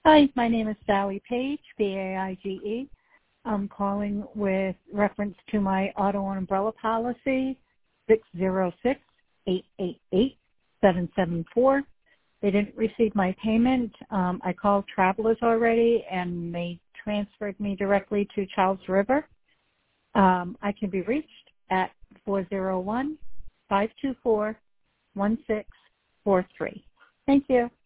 Hi, my name is Sally Page, Paige. I'm calling with reference to my auto and umbrella policy, 606-888-774. They didn't receive my payment. I called Travelers already, and they transferred me directly to Charles River. I can be reached at 401-524-1643. Thank you.